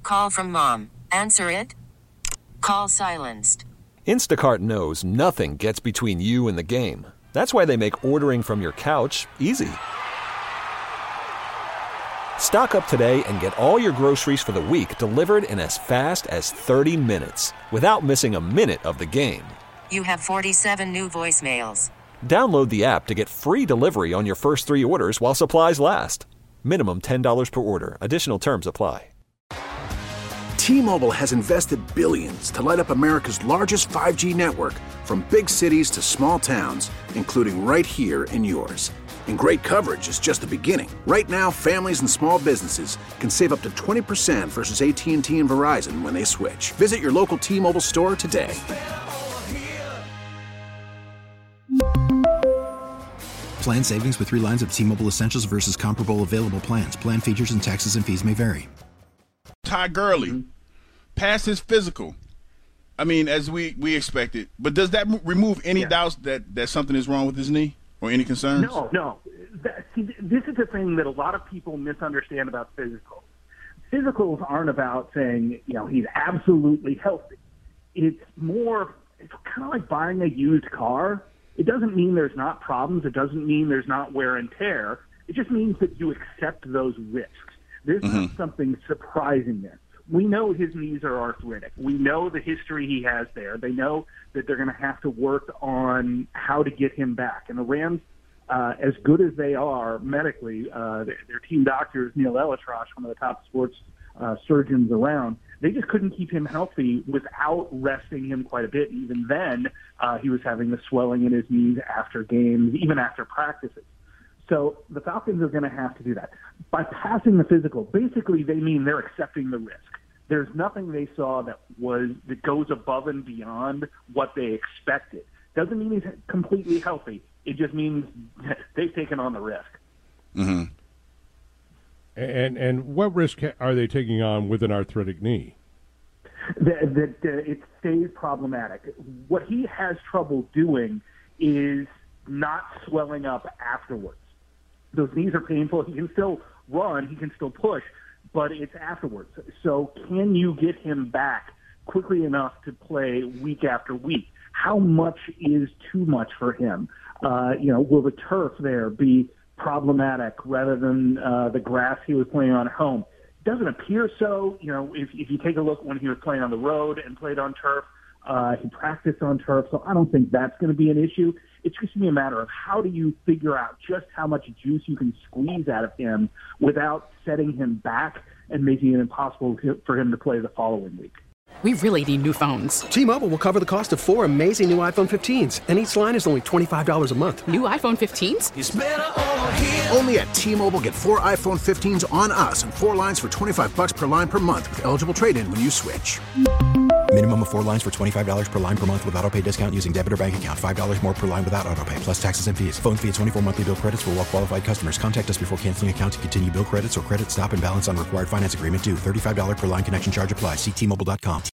call from mom. Answer it. Call silenced. Instacart knows nothing gets between you and the game. That's why they make ordering from your couch easy. Stock up today and get all your groceries for the week delivered in as fast as 30 minutes without missing a minute of the game. You have 47 new voicemails. Download the app to get free delivery on your first 3 orders while supplies last. Minimum $10 per order. Additional terms apply. T-Mobile has invested billions to light up America's largest 5G network, from big cities to small towns, including right here in yours. And great coverage is just the beginning. Right now, families and small businesses can save up to 20% versus AT&T and Verizon when they switch. Visit your local T-Mobile store today. Plan savings with 3 lines of T-Mobile Essentials versus comparable available plans. Plan features and taxes and fees may vary. Ty Gurley passed his physical. I mean, as we expected. But does that remove any doubts that something is wrong with his knee or any concerns? No. See, this is the thing that a lot of people misunderstand about physicals. Physicals aren't about saying, he's absolutely healthy. It's kind of like buying a used car. It doesn't mean there's not problems. It doesn't mean there's not wear and tear. It just means that you accept those risks. There's not something surprising there. We know his knees are arthritic. We know the history he has there. They know that they're going to have to work on how to get him back. And the Rams, as good as they are medically, their team doctors, Neil Elitrosh, one of the top sports surgeons around, they just couldn't keep him healthy without resting him quite a bit. Even then, he was having the swelling in his knees after games, even after practices. So the Falcons are going to have to do that. By passing the physical, basically they mean they're accepting the risk. There's nothing they saw that goes above and beyond what they expected. Doesn't mean he's completely healthy. It just means they've taken on the risk. Mm-hmm. And what risk are they taking on with an arthritic knee? That it stays problematic. What he has trouble doing is not swelling up afterwards. Those knees are painful. He can still run. He can still push, but it's afterwards. So can you get him back quickly enough to play week after week? How much is too much for him? Will the turf there be problematic rather than the grass he was playing on at home? It doesn't appear so. If you take a look when he was playing on the road and played on turf, he practiced on turf, so I don't think that's going to be an issue. It's just going to be a matter of how do you figure out just how much juice you can squeeze out of him without setting him back and making it impossible for him to play the following week. We really need new phones. T-Mobile will cover the cost of 4 amazing new iPhone 15s, and each line is only $25 a month. New iPhone 15s? It's better over here. Only at T-Mobile, get 4 iPhone 15s on us and 4 lines for $25 per line per month with eligible trade-in when you switch. Minimum of 4 lines for $25 per line per month with autopay discount using debit or bank account. $5 more per line without autopay, plus taxes and fees. Phone fee at 24 monthly bill credits for well-qualified customers. Contact us before canceling account to continue bill credits or credit stop and balance on required finance agreement due. $35 per line connection charge applies. See T-Mobile.com.